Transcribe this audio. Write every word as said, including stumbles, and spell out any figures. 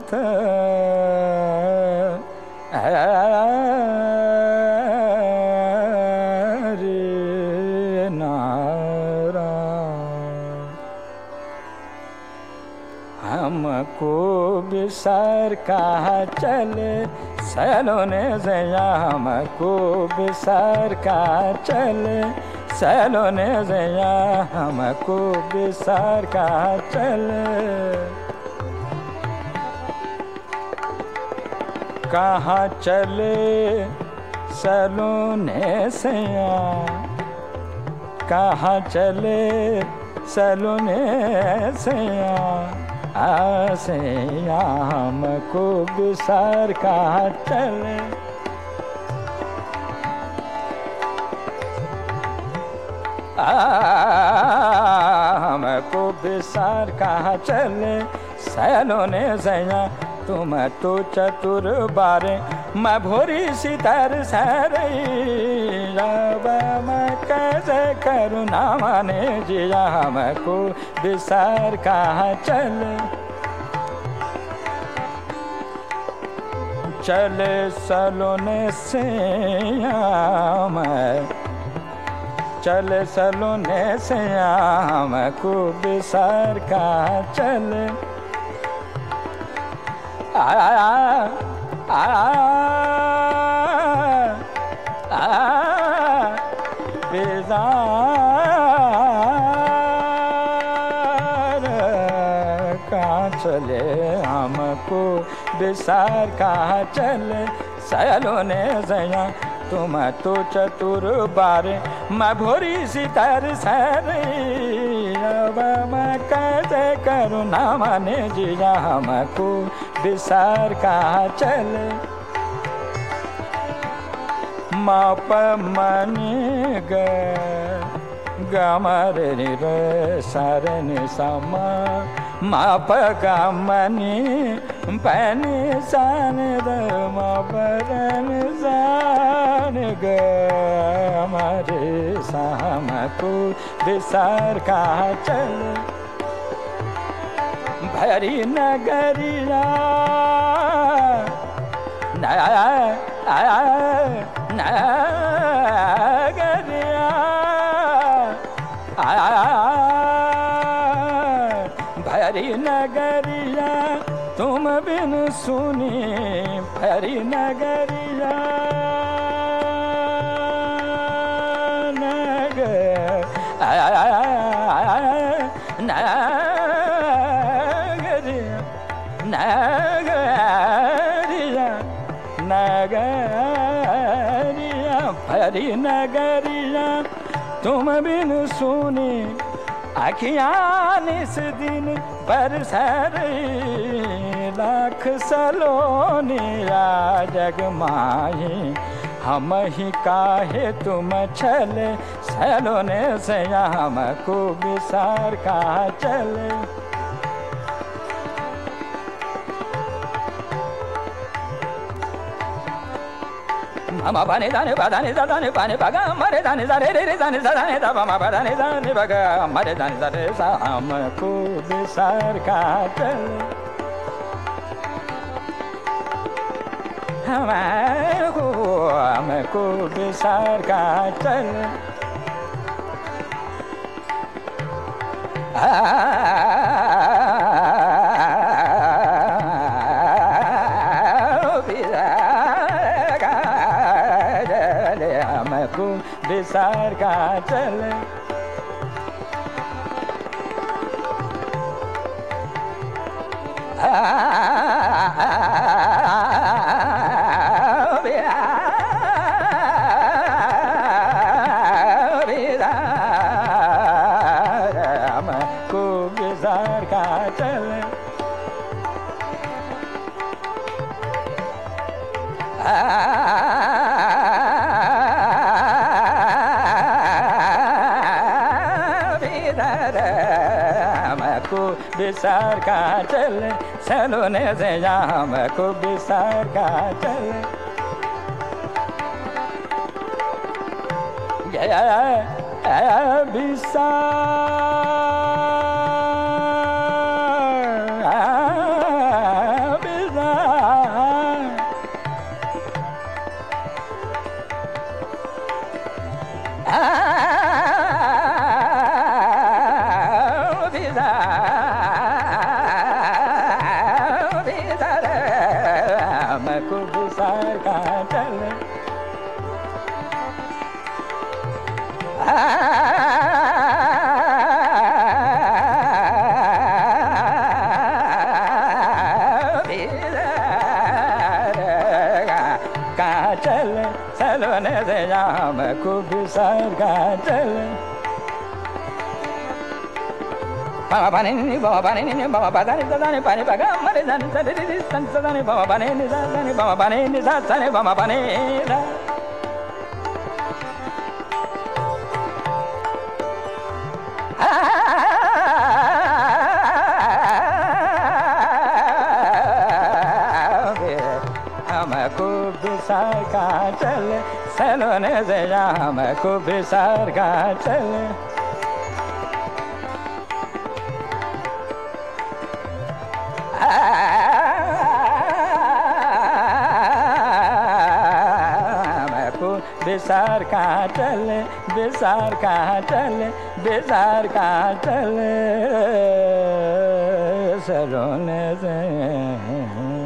नाथ हरे नारायण। हमको बिसार कहा चले सैलोने जया, हमको बिसार कहा चले सैलोने जया, हमको बिसार कहा चले। कहाँ चले सैलोने सया, कहाँ चले सैलोने सया, आसैया हमको बिसार कहाँ चले। हमको बिसार कहाँ चले सैलोने सया, तुम तो चतुर बारे मैं भोरी सितार सरई, अब मैं कैसे करूँ ना माने जिया, हमको बिसार कहाँ चले। चले सलोने से मैं, चले सलोने से हमको बिसार कहाँ चले। आ आ आ आ बिसार कहाँ चले, हमको बिसार कहाँ चले सैलोने सया, तुम तो चतुर बारे मैं भोरी सितार सरी, अब मैं कैसे करूँ ना माने जिया, हमको बिसार कहाँ चले। माप मनी ग गमरे रे सारे नि समा, माप गमनी पनी सान द मापरन सान ग हमारे हमको बिसार कहाँ चले। भरी नगरिया नगरिया भरी नगरिया तुम बिन सुनी, भरी नगरिया नगरिया नगरिया नगरिया भरी नगरिया तुम बिन सुनी, आखियाँ इस दिन बरसर लाख सलोनिया जगमाई, हम ही काहे तुम चले सलोने से, हमको बिसार कहाँ चले। ममा पानी दाने पादाने दाने पानी पगा मरे दाने दाने रे रे दाने दाने दा ममा पादाने दाने पगा मरे दाने दाने सा, हमको बिसार कहाँ चले। हमको हमको बिसार कहाँ चले। हमको बिसार कहाँ चले। हमको बिसार कहाँ चले। हमको बिसार कहाँ चले सलोने से, हमको बिसार कहाँ चले। बिसार सलोने से जाम को बिसार का चले Baba bani ni baba bani ni baba badani dadani bani baga mare dani dani dani dani dani baba bani ni dani baba bani ni dani baba bani da हमको बिसार का चले सलोने से हमको बिसार का चले बिसार का चले बिसार का चले बिसार का चले सलोने से